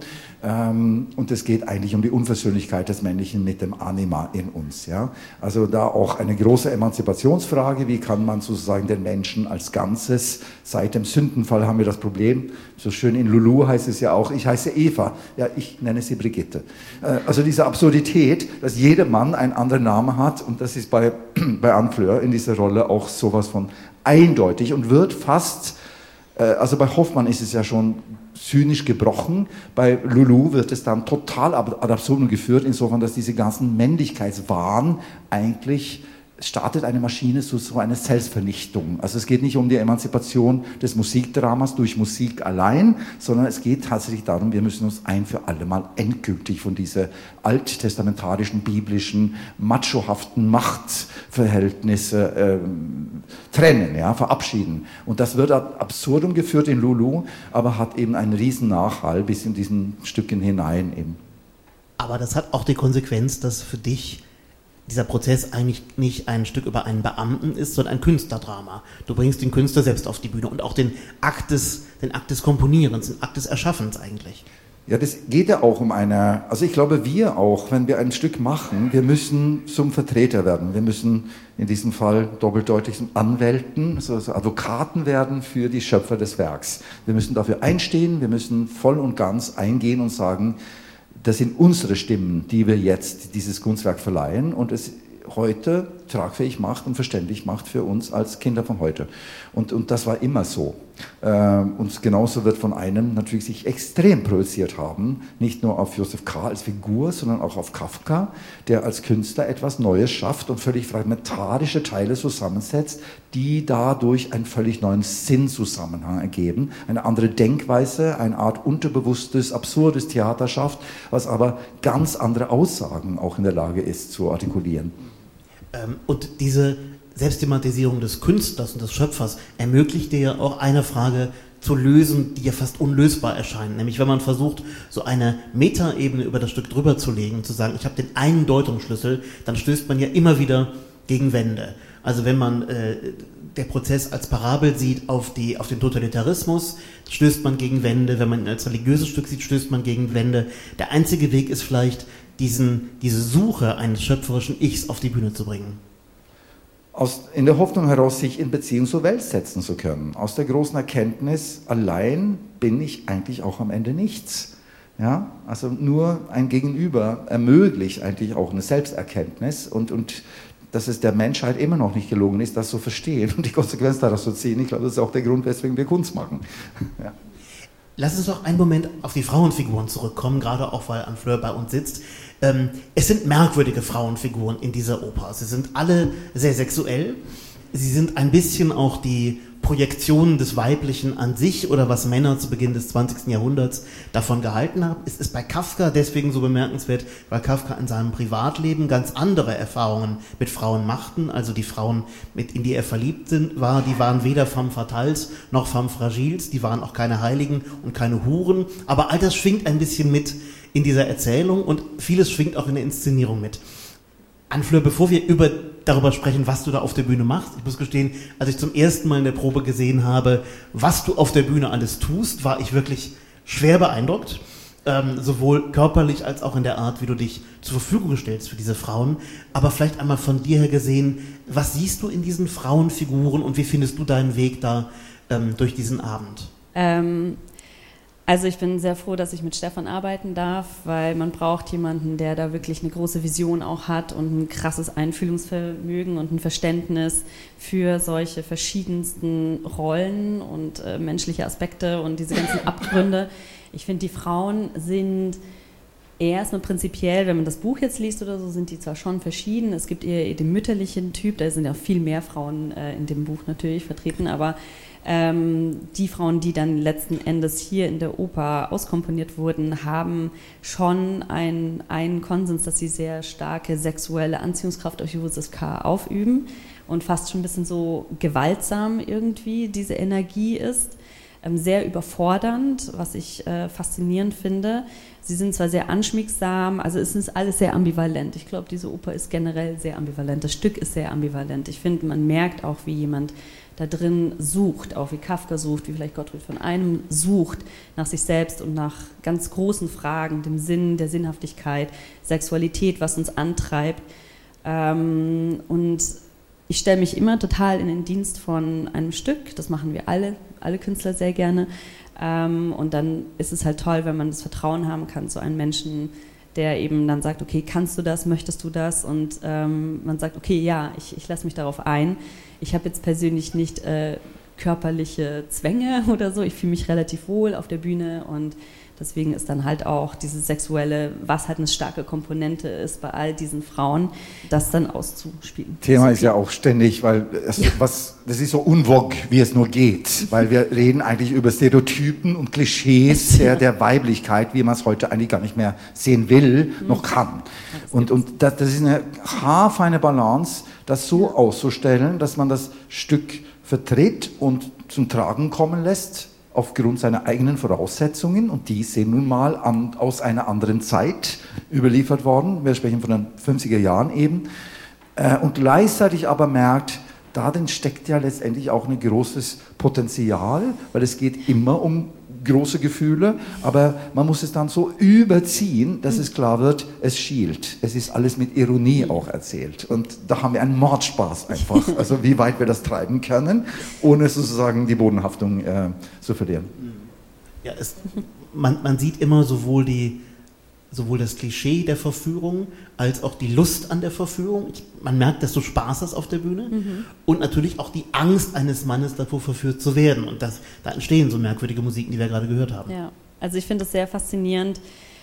und es geht eigentlich um die Unversöhnlichkeit des Männlichen mit dem Anima in uns. Ja? Also da auch eine große Emanzipationsfrage, wie kann man sozusagen den Menschen als Ganzes, seit dem Sündenfall haben wir das Problem, so schön in Lulu heißt es ja auch, ich heiße Eva, ja, ich nenne sie Brigitte. Also diese Absurdität, dass jeder Mann einen anderen Namen hat, und das ist bei Anne Fleur in dieser Rolle auch sowas von eindeutig und wird fast, also bei Hoffmann ist es ja schon zynisch gebrochen, bei Lulu wird es dann total ad absurdum geführt, insofern, dass diese ganzen Männlichkeitswahn eigentlich startet eine Maschine zu so einer Selbstvernichtung. Also es geht nicht um die Emanzipation des Musikdramas durch Musik allein, sondern es geht tatsächlich darum, wir müssen uns ein für alle Mal endgültig von dieser alttestamentarischen, biblischen, machohaften Machtverhältnisse trennen, ja, verabschieden. Und das wird ad absurdum geführt in Lulu, aber hat eben einen riesen Nachhall bis in diesen Stücken hinein eben. Aber das hat auch die Konsequenz, dass für dich dieser Prozess eigentlich nicht ein Stück über einen Beamten ist, sondern ein Künstlerdrama. Du bringst den Künstler selbst auf die Bühne und auch den Akt des Komponierens, den Akt des Erschaffens eigentlich. Ja, das geht ja auch um also ich glaube, wir auch, wenn wir ein Stück machen, wir müssen zum Vertreter werden. Wir müssen in diesem Fall doppeldeutig zum Anwälten, also Advokaten werden für die Schöpfer des Werks. Wir müssen dafür einstehen, wir müssen voll und ganz eingehen und sagen, das sind unsere Stimmen, die wir jetzt dieses Kunstwerk verleihen und es heute tragfähig macht und verständlich macht für uns als Kinder von heute. Und das war immer so. Und genauso wird von einem natürlich sich extrem projiziert haben, nicht nur auf Josef K. als Figur, sondern auch auf Kafka, der als Künstler etwas Neues schafft und völlig fragmentarische Teile zusammensetzt, die dadurch einen völlig neuen Sinnzusammenhang ergeben, eine andere Denkweise, eine Art unterbewusstes, absurdes Theater schafft, was aber ganz andere Aussagen auch in der Lage ist zu artikulieren. Und diese Selbstthematisierung des Künstlers und des Schöpfers ermöglicht dir ja auch eine Frage zu lösen, die ja fast unlösbar erscheint. Nämlich wenn man versucht, so eine Metaebene über das Stück drüber zu legen und zu sagen, ich habe den einen Deutungsschlüssel, dann stößt man ja immer wieder gegen Wände. Also wenn man der Prozess als Parabel sieht auf den Totalitarismus, stößt man gegen Wände. Wenn man ihn als religiöses Stück sieht, stößt man gegen Wände. Der einzige Weg ist vielleicht, diese Suche eines schöpferischen Ichs auf die Bühne zu bringen. In der Hoffnung heraus, sich in Beziehung zur Welt setzen zu können. Aus der großen Erkenntnis, allein bin ich eigentlich auch am Ende nichts. Ja? Also nur ein Gegenüber ermöglicht eigentlich auch eine Selbsterkenntnis und dass es der Menschheit immer noch nicht gelungen ist, das zu verstehen und die Konsequenz daraus zu ziehen. Ich glaube, das ist auch der Grund, weswegen wir Kunst machen. Ja. Lass uns doch einen Moment auf die Frauenfiguren zurückkommen, gerade auch, weil Anne Fleur bei uns sitzt. Es sind merkwürdige Frauenfiguren in dieser Oper. Sie sind alle sehr sexuell. Sie sind ein bisschen auch die Projektionen des Weiblichen an sich oder was Männer zu Beginn des 20. Jahrhunderts davon gehalten haben. Es ist bei Kafka deswegen so bemerkenswert, weil Kafka in seinem Privatleben ganz andere Erfahrungen mit Frauen machten. Also die Frauen, in die er verliebt war, die waren weder femme fatales noch femme fragiles, die waren auch keine Heiligen und keine Huren. Aber all das schwingt ein bisschen mit in dieser Erzählung und vieles schwingt auch in der Inszenierung mit. Anne Fleur, bevor wir darüber sprechen, was du da auf der Bühne machst, ich muss gestehen, als ich zum ersten Mal in der Probe gesehen habe, was du auf der Bühne alles tust, war ich wirklich schwer beeindruckt, sowohl körperlich als auch in der Art, wie du dich zur Verfügung stellst für diese Frauen. Aber vielleicht einmal von dir her gesehen, was siehst du in diesen Frauenfiguren und wie findest du deinen Weg da durch diesen Abend? Also ich bin sehr froh, dass ich mit Stefan arbeiten darf, weil man braucht jemanden, der da wirklich eine große Vision auch hat und ein krasses Einfühlungsvermögen und ein Verständnis für solche verschiedensten Rollen und menschliche Aspekte und diese ganzen Abgründe. Ich finde, die Frauen sind erstmal prinzipiell, wenn man das Buch jetzt liest oder so, sind die zwar schon verschieden. Es gibt eher den mütterlichen Typ, da sind ja viel mehr Frauen in dem Buch natürlich vertreten, aber die Frauen, die dann letzten Endes hier in der Oper auskomponiert wurden, haben schon einen Konsens, dass sie sehr starke sexuelle Anziehungskraft auf Josef K. aufüben und fast schon ein bisschen so gewaltsam irgendwie diese Energie ist. sehr überfordernd, was ich faszinierend finde. Sie sind zwar sehr anschmiegsam, also es ist alles sehr ambivalent. Ich glaube, diese Oper ist generell sehr ambivalent. Das Stück ist sehr ambivalent. Ich finde, man merkt auch, wie jemand da drin sucht, auch wie Kafka sucht, wie vielleicht Gottfried von Einem sucht nach sich selbst und nach ganz großen Fragen, dem Sinn, der Sinnhaftigkeit, Sexualität, was uns antreibt. Und ich stelle mich immer total in den Dienst von einem Stück, das machen wir alle Künstler sehr gerne. Und dann ist es halt toll, wenn man das Vertrauen haben kann zu einem Menschen, der eben dann sagt, okay, kannst du das, möchtest du das? Und man sagt, okay, ja, ich lasse mich darauf ein. Ich habe jetzt persönlich nicht körperliche Zwänge oder so, ich fühle mich relativ wohl auf der Bühne und deswegen ist dann halt auch dieses Sexuelle, was halt eine starke Komponente ist bei all diesen Frauen, das dann auszuspielen. Thema ist ja auch ständig, weil das ist so unvogue, wie es nur geht, weil wir reden eigentlich über Stereotypen und Klischees der Weiblichkeit, wie man es heute eigentlich gar nicht mehr sehen will, noch kann. Und das ist eine haarfeine Balance, das so auszustellen, dass man das Stück vertritt und zum Tragen kommen lässt, aufgrund seiner eigenen Voraussetzungen, und die sind nun mal aus einer anderen Zeit überliefert worden. Wir sprechen von den 50er Jahren eben. Und gleichzeitig aber merkt, darin steckt ja letztendlich auch ein großes Potenzial, weil es geht immer um große Gefühle, aber man muss es dann so überziehen, dass es klar wird, es schielt. Es ist alles mit Ironie auch erzählt. Und da haben wir einen Mordspaß einfach. Also wie weit wir das treiben können, ohne sozusagen die Bodenhaftung zu verlieren. Ja, man sieht immer sowohl das Klischee der Verführung als auch die Lust an der Verführung. Man merkt, dass du Spaß hast auf der Bühne und natürlich auch die Angst eines Mannes davor, verführt zu werden. Und da entstehen so merkwürdige Musiken, die wir gerade gehört haben. Ja, also ich finde es sehr faszinierend,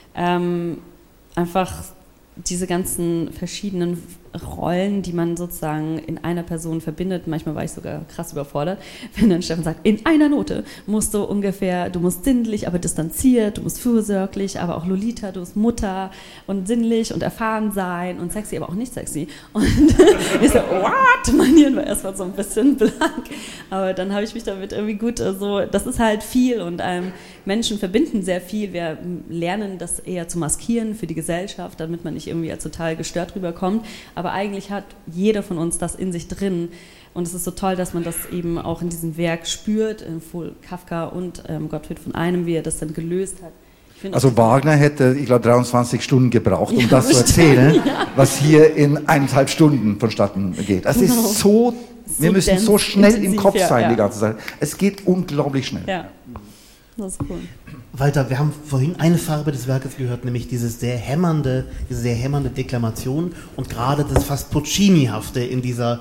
einfach diese ganzen verschiedenen Rollen, die man sozusagen in einer Person verbindet. Manchmal war ich sogar krass überfordert, wenn dann Stefan sagt, in einer Note musst du ungefähr, du musst sinnlich, aber distanziert, du musst fürsorglich, aber auch Lolita, du musst Mutter und sinnlich und erfahren sein und sexy, aber auch nicht sexy. Und ich so, what? Mein Hirn war erstmal so ein bisschen blank. Aber dann habe ich mich damit irgendwie gut, das ist halt viel und Menschen verbinden sehr viel. Wir lernen das eher zu maskieren für die Gesellschaft, damit man nicht irgendwie als total gestört rüberkommt. Aber eigentlich hat jeder von uns das in sich drin. Und es ist so toll, dass man das eben auch in diesem Werk spürt, sowohl Kafka und Gottfried von Einem, wie er das dann gelöst hat. Also Wagner hätte, ich glaube, 23 Stunden gebraucht, um das zu erzählen, was hier in 1,5 Stunden vonstatten geht. Das ist so, wir müssen so schnell im Kopf sein die ganze Zeit. Es geht unglaublich schnell. Ja, das ist cool. Walter, wir haben vorhin eine Farbe des Werkes gehört, nämlich diese sehr hämmernde Deklamation und gerade das fast Puccini-hafte in diesem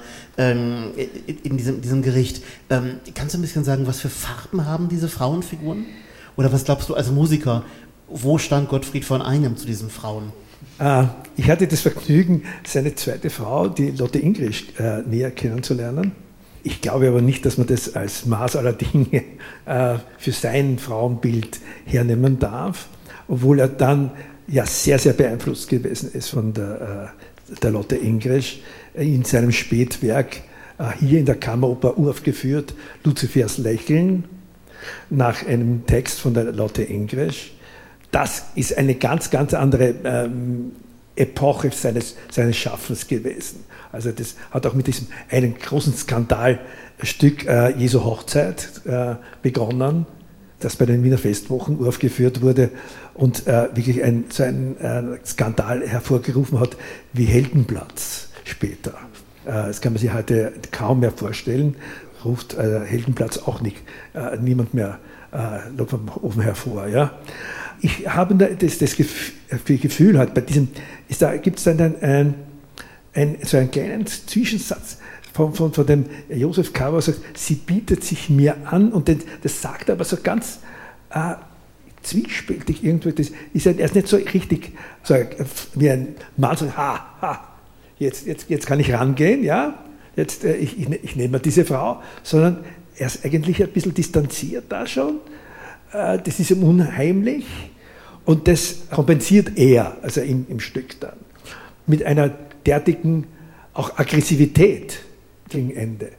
Gericht. Kannst du ein bisschen sagen, was für Farben haben diese Frauenfiguren? Oder was glaubst du als Musiker, wo stand Gottfried von Einem zu diesen Frauen? Ich hatte das Vergnügen, seine zweite Frau, die Lotte Ingrisch, näher kennenzulernen. Ich glaube aber nicht, dass man das als Maß aller Dinge für sein Frauenbild hernehmen darf, obwohl er dann ja sehr, sehr beeinflusst gewesen ist von der Lotte Ingrisch in seinem Spätwerk, hier in der Kammeroper uraufgeführt, Luzifers Lächeln, nach einem Text von der Lotte Ingrisch. Das ist eine ganz, ganz andere Epoche seines Schaffens gewesen. Also das hat auch mit diesem einen großen Skandalstück Jesu Hochzeit begonnen, das bei den Wiener Festwochen uraufgeführt wurde und wirklich so einen Skandal hervorgerufen hat wie Heldenplatz später. Das kann man sich heute kaum mehr vorstellen, ruft Heldenplatz auch niemand mehr vom Ofen hervor. Ja? Ich habe das Gefühl, halt, bei diesem, gibt es dann so einen kleinen Zwischensatz von dem Josef Kauer, sagt, sie bietet sich mir an, und das sagt er aber so ganz zwiespältig irgendwie. Das ist er ist nicht so richtig so wie ein Mann, so jetzt kann ich rangehen, ja, jetzt ich nehme mir diese Frau, sondern er ist eigentlich ein bisschen distanziert da schon. Das ist ihm unheimlich und das kompensiert er, also im Stück dann, mit einer derartigen auch Aggressivität gegen Ende.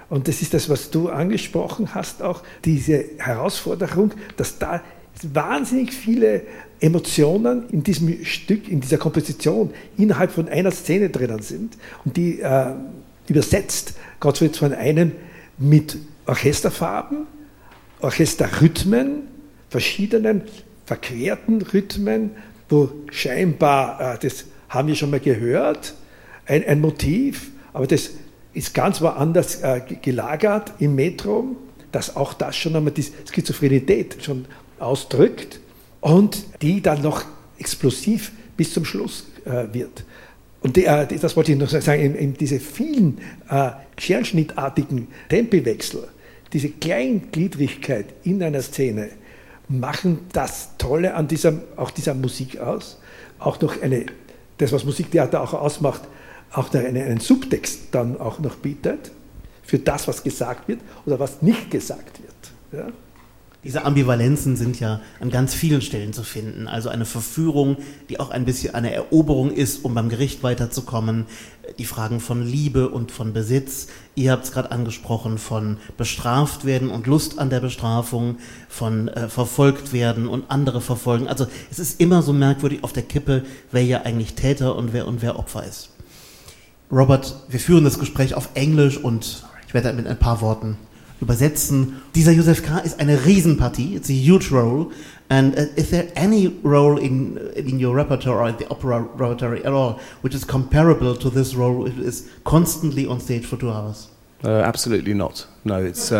Und das ist das, was du angesprochen hast, auch diese Herausforderung, dass da wahnsinnig viele Emotionen in diesem Stück, in dieser Komposition innerhalb von einer Szene drinnen sind und die übersetzt Gottfried von Einem mit Orchesterfarben, Orchesterrhythmen, verschiedenen verquerten Rhythmen, wo scheinbar, das haben wir schon mal gehört, ein Motiv, aber das ist ganz woanders gelagert im Metrum, dass auch das schon einmal die Schizophrenität schon ausdrückt und die dann noch explosiv bis zum Schluss wird. Und das wollte ich noch sagen, in diese vielen scherenschnittartigen Tempiwechsel, diese Kleingliedrigkeit in einer Szene machen das Tolle an auch dieser Musik aus. Auch noch das, was Musiktheater auch ausmacht, auch einen Subtext dann auch noch bietet für das, was gesagt wird oder was nicht gesagt wird. Ja? Diese Ambivalenzen sind ja an ganz vielen Stellen zu finden. Also eine Verführung, die auch ein bisschen eine Eroberung ist, um beim Gericht weiterzukommen. Die Fragen von Liebe und von Besitz. Ihr habt es gerade angesprochen, von bestraft werden und Lust an der Bestrafung, von verfolgt werden und andere verfolgen. Also es ist immer so merkwürdig auf der Kippe, wer ja eigentlich Täter und wer Opfer ist. Robert, wir führen das Gespräch auf Englisch und ich werde mit ein paar Worten übersetzen. Dieser Joseph K. ist eine Riesenpartie. It's a huge role. And is there any role in your repertoire or in the opera repertoire at all which is comparable to this role, which is constantly on stage for 2 hours? Absolutely not. No, it's.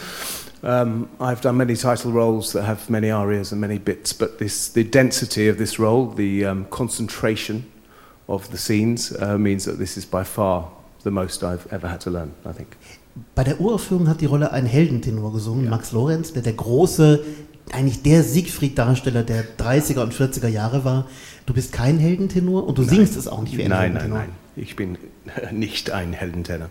I've done many title roles that have many arias and many bits, but the density of this role, the concentration of the scenes, means that this is by far the most I've ever had to learn, I think. Bei der Uraufführung hat die Rolle ein Heldentenor gesungen, Max Lorenz, der große, eigentlich der Siegfried-Darsteller der 30er und 40er Jahre war. Du bist kein Heldentenor und du singst es auch nicht wie ein Heldentenor. Nein. Ich bin nicht ein Heldentenor.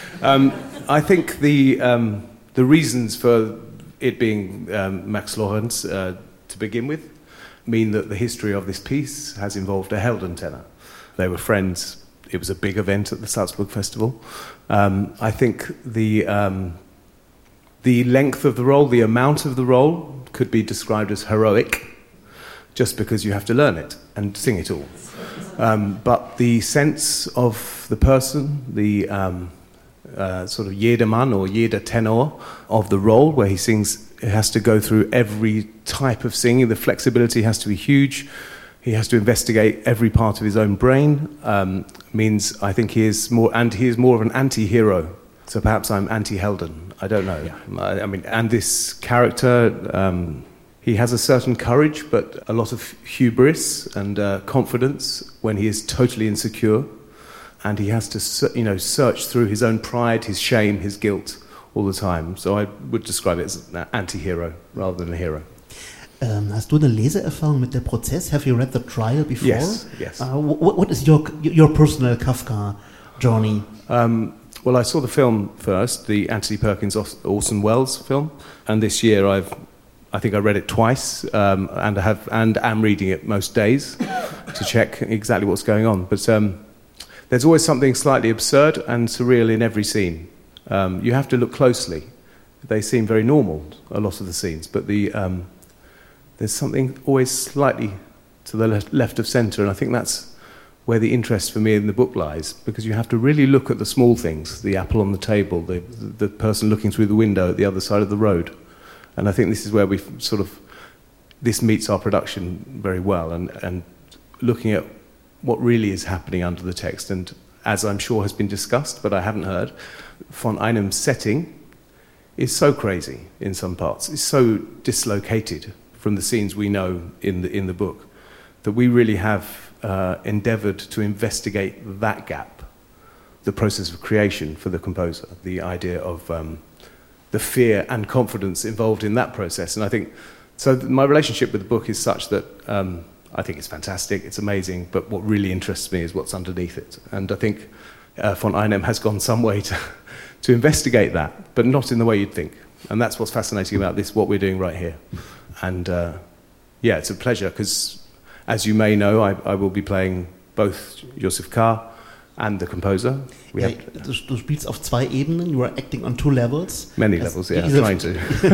I think the reasons for it being Max Lorenz to begin with mean that the history of this piece has involved a Heldentenor. They were friends. It was a big event at the Salzburg Festival. I think the length of the role, the amount of the role, could be described as heroic, just because you have to learn it and sing it all. But the sense of the person, the sort of jedermann or jeder Tenor of the role, where he sings, it has to go through every type of singing. The flexibility has to be huge. He has to investigate every part of his own brain, means I think he is more of an anti-hero. So perhaps I'm anti-Helden, I don't know. Yeah. I mean, and this character, he has a certain courage, but a lot of hubris and confidence when he is totally insecure. And he has to, search through his own pride, his shame, his guilt all the time. So I would describe it as an anti-hero rather than a hero. Hast du eine Leseerfahrung mit der Prozess? Have you read the trial before? Yes. What is your personal Kafka journey? Well, I saw the film first, the Anthony Perkins Orson Welles film, and this year I think I read it twice, and am reading it most days to check exactly what's going on. But there's always something slightly absurd and surreal in every scene. You have to look closely. They seem very normal, a lot of the scenes, but there's something always slightly to the left of centre, and I think that's where the interest for me in the book lies, because you have to really look at the small things, the apple on the table, the person looking through the window at the other side of the road. And I think this is where this meets our production very well, and looking at what really is happening under the text. And as I'm sure has been discussed, but I haven't heard, von Einem's setting is so crazy in some parts. It's so dislocated from the scenes we know in the book, that we really have endeavoured to investigate that gap, the process of creation for the composer, the idea of the fear and confidence involved in that process. And I think, so my relationship with the book is such that I think it's fantastic, it's amazing, but what really interests me is what's underneath it. And I think von Einem has gone some way to investigate that, but not in the way you'd think. And that's what's fascinating about this, what we're doing right here. And it's a pleasure, because as you may know, I will be playing both Joseph K. and the composer. Ja, du spielst auf 2 Ebenen, you are acting on 2 levels. Many levels, yeah, Josef, trying to.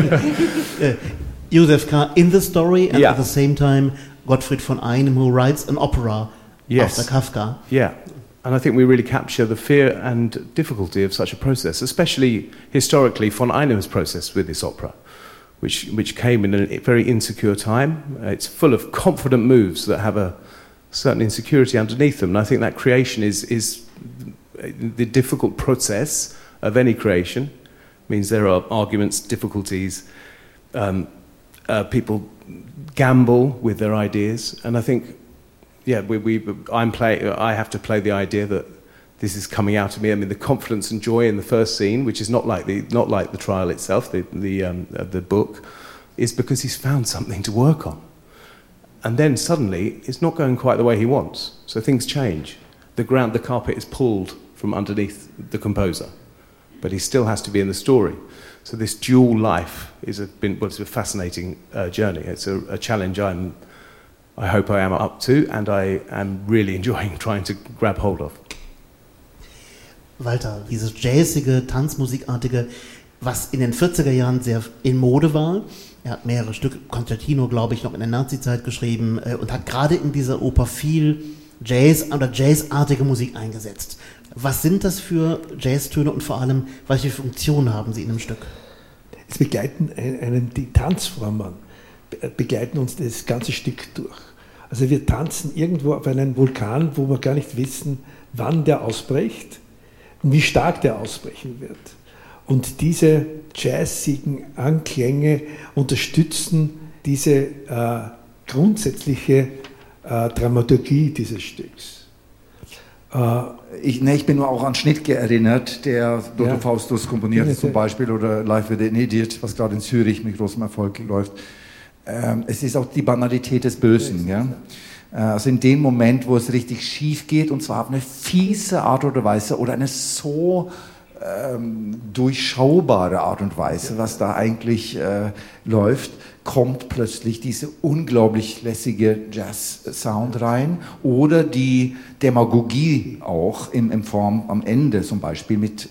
Josef K. in the story and Yeah. at the same time Gottfried von Einem, who writes an opera Yes. after Kafka. Yeah, and I think we really capture the fear and difficulty of such a process, especially historically von Einem's process with this opera, which came in a very insecure time. It's full of confident moves that have a certain insecurity underneath them, and I think that creation is the difficult process of any creation. Means there are arguments, difficulties, people gamble with their ideas, and I think, yeah, I have to play the idea that this is coming out of me. I mean, the confidence and joy in the first scene, which is not like the trial itself, the book, is because he's found something to work on, and then suddenly it's not going quite the way he wants. So things change. The carpet is pulled from underneath the composer, but he still has to be in the story. So this dual life it's a fascinating journey. It's a challenge I hope I am up to, and I am really enjoying trying to grab hold of. Walter, dieses jazzige, tanzmusikartige, was in den 40er Jahren sehr in Mode war. Er hat mehrere Stücke, Concertino, glaube ich, noch in der Nazi-Zeit geschrieben und hat gerade in dieser Oper viel Jazz oder jazzartige Musik eingesetzt. Was sind das für Jazztöne und vor allem, welche Funktion haben sie in einem Stück? Es begleiten die Tanzformen begleiten uns das ganze Stück durch. Also wir tanzen irgendwo auf einem Vulkan, wo wir gar nicht wissen, wann der ausbricht und wie stark der ausbrechen wird. Und diese jazzigen Anklänge unterstützen diese grundsätzliche Dramaturgie dieses Stücks. Ich bin nur auch an Schnittke erinnert, der Dotto Faustus komponiert hat zum Beispiel, oder Live with an Idiot, was gerade in Zürich mit großem Erfolg läuft. Es ist auch die Banalität des Bösen. Ja? Also in dem Moment, wo es richtig schief geht, und zwar auf eine fiese Art oder Weise oder eine so durchschaubare Art und Weise, was da eigentlich läuft, kommt plötzlich diese unglaublich lässige Jazz-Sound rein oder die Demagogie auch in Form am Ende zum Beispiel mit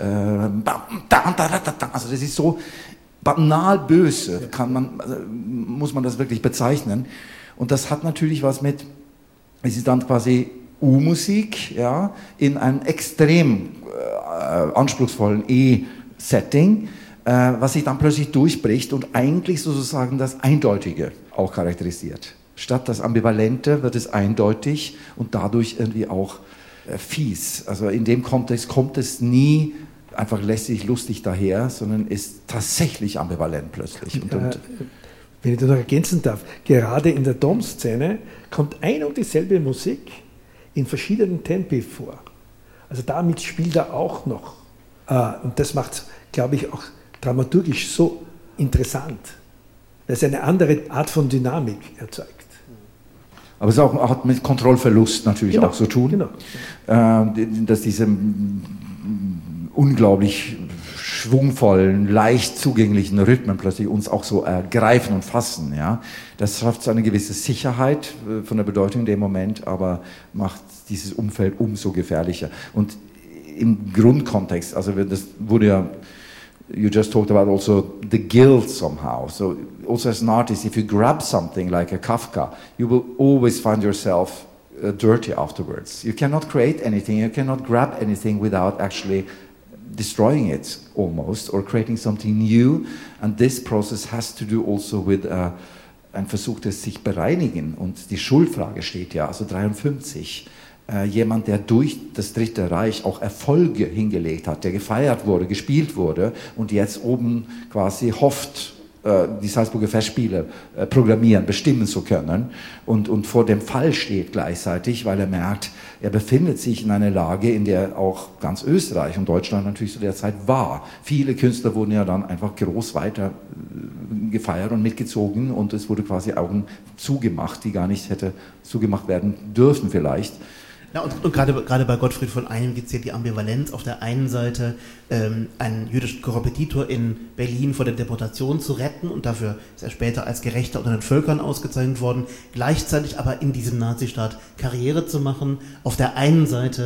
also das ist so banal böse, muss man das wirklich bezeichnen. Und das hat natürlich was mit, es ist dann quasi U-Musik, ja, in einem extrem anspruchsvollen E-Setting, was sich dann plötzlich durchbricht und eigentlich sozusagen das Eindeutige auch charakterisiert. Statt das Ambivalente wird es eindeutig und dadurch irgendwie auch fies. Also in dem Kontext kommt es nie einfach lässig, lustig daher, sondern ist tatsächlich ambivalent plötzlich. Wenn ich da noch ergänzen darf, gerade in der Dom-Szene kommt ein und dieselbe Musik in verschiedenen Tempi vor. Also damit spielt er auch noch. Und das macht es, glaube ich, auch dramaturgisch so interessant, weil es eine andere Art von Dynamik erzeugt. Aber es hat mit Kontrollverlust natürlich auch zu tun, dass diese unglaublich schwungvollen, leicht zugänglichen Rhythmen plötzlich uns auch so ergreifen und fassen. Ja? Das schafft so eine gewisse Sicherheit von der Bedeutung in dem Moment, aber macht dieses Umfeld umso gefährlicher. Und im Grundkontext, also das wurde ja, you just talked about also the guilt somehow. So also as an artist, if you grab something like a Kafka, you will always find yourself dirty afterwards. You cannot create anything, you cannot grab anything without actually destroying it almost or creating something new. And this process has to do also with ein Versuch des sich bereinigen. Und die Schuldfrage steht ja, also 53. Jemand, der durch das Dritte Reich auch Erfolge hingelegt hat, der gefeiert wurde, gespielt wurde und jetzt oben quasi hofft, die Salzburger Festspiele programmieren, bestimmen zu können und vor dem Fall steht gleichzeitig, weil er merkt, er befindet sich in einer Lage, in der auch ganz Österreich und Deutschland natürlich zu der Zeit war. Viele Künstler wurden ja dann einfach groß weiter gefeiert und mitgezogen und es wurde quasi Augen zugemacht, die gar nicht hätte zugemacht werden dürfen vielleicht. Ja, und gerade bei Gottfried von Einem gibt es ja die Ambivalenz. Auf der einen Seite einen jüdischen Korrepetitor in Berlin vor der Deportation zu retten und dafür ist er später als Gerechter unter den Völkern ausgezeichnet worden, gleichzeitig aber in diesem Nazistaat Karriere zu machen. Auf der einen Seite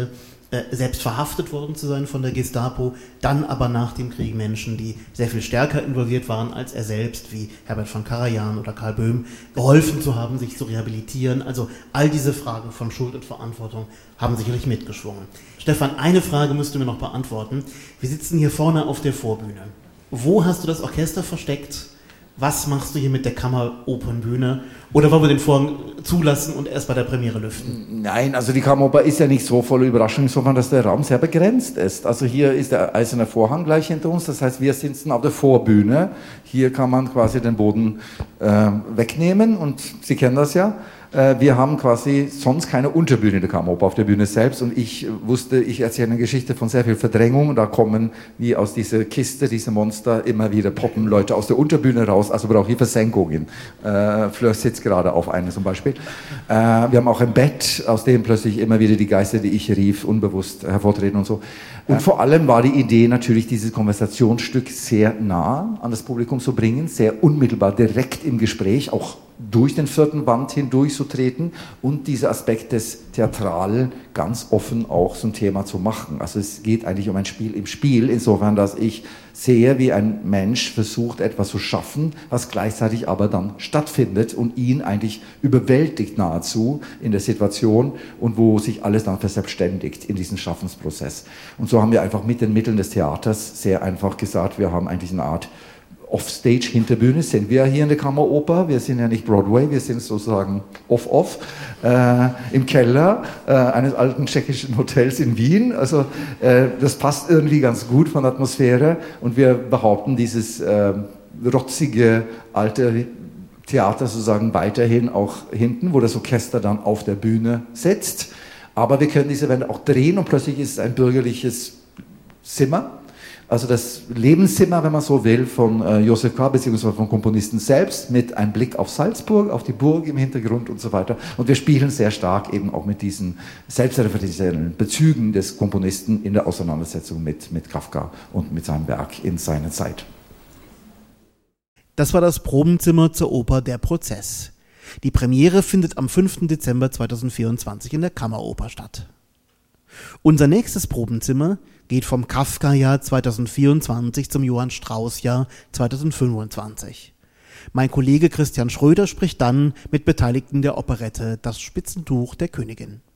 selbst verhaftet worden zu sein von der Gestapo, dann aber nach dem Krieg Menschen, die sehr viel stärker involviert waren als er selbst, wie Herbert von Karajan oder Karl Böhm, geholfen zu haben, sich zu rehabilitieren. Also all diese Fragen von Schuld und Verantwortung haben sicherlich mitgeschwungen. Stefan, eine Frage müsst du mir noch beantworten. Wir sitzen hier vorne auf der Vorbühne. Wo hast du das Orchester versteckt? Was machst du hier mit der Kammeropernbühne? Oder wollen wir den Vorhang zulassen und erst bei der Premiere lüften? Nein, also die Kammeroper ist ja nicht so voller Überraschung, insofern, dass der Raum sehr begrenzt ist. Also hier ist der eiserne Vorhang gleich hinter uns, das heißt, wir sitzen auf der Vorbühne. Hier kann man quasi den Boden wegnehmen und Sie kennen das ja. Wir haben quasi sonst keine Unterbühne in der Kammeroper auf der Bühne selbst und ich wusste, ich erzähle eine Geschichte von sehr viel Verdrängung und da kommen wie aus dieser Kiste, diese Monster, immer wieder poppen Leute aus der Unterbühne raus, also brauche ich Versenkungen. Fleur sitzt gerade auf einer zum Beispiel. Wir haben auch ein Bett, aus dem plötzlich immer wieder die Geister, die ich rief, unbewusst hervortreten und so. Und vor allem war die Idee natürlich, dieses Konversationsstück sehr nah an das Publikum zu bringen, sehr unmittelbar, direkt im Gespräch, auch durch den vierten Wand hindurch zu treten und dieser Aspekt des Theatralen ganz offen auch zum Thema zu machen. Also es geht eigentlich um ein Spiel im Spiel, insofern, dass ich sehe, wie ein Mensch versucht, etwas zu schaffen, was gleichzeitig aber dann stattfindet und ihn eigentlich überwältigt nahezu in der Situation und wo sich alles dann verselbstständigt in diesem Schaffensprozess. Und so haben wir einfach mit den Mitteln des Theaters sehr einfach gesagt, wir haben eigentlich eine Art Offstage, Hinterbühne, sind wir hier in der Kammeroper. Wir sind ja nicht Broadway, wir sind sozusagen off, im Keller eines alten tschechischen Hotels in Wien. Also das passt irgendwie ganz gut von der Atmosphäre und wir behaupten dieses rotzige alte Theater sozusagen weiterhin auch hinten, wo das Orchester dann auf der Bühne sitzt. Aber wir können diese Wände auch drehen und plötzlich ist es ein bürgerliches Zimmer. Also das Lebenszimmer, wenn man so will, von Josef K. bzw. vom Komponisten selbst mit einem Blick auf Salzburg, auf die Burg im Hintergrund und so weiter. Und wir spielen sehr stark eben auch mit diesen selbstreferenziellen Bezügen des Komponisten in der Auseinandersetzung mit Kafka und mit seinem Werk in seiner Zeit. Das war das Probenzimmer zur Oper Der Prozess. Die Premiere findet am 5. Dezember 2024 in der Kammeroper statt. Unser nächstes Probenzimmer geht vom Kafka-Jahr 2024 zum Johann-Strauß-Jahr 2025. Mein Kollege Christian Schröder spricht dann mit Beteiligten der Operette Das Spitzentuch der Königin.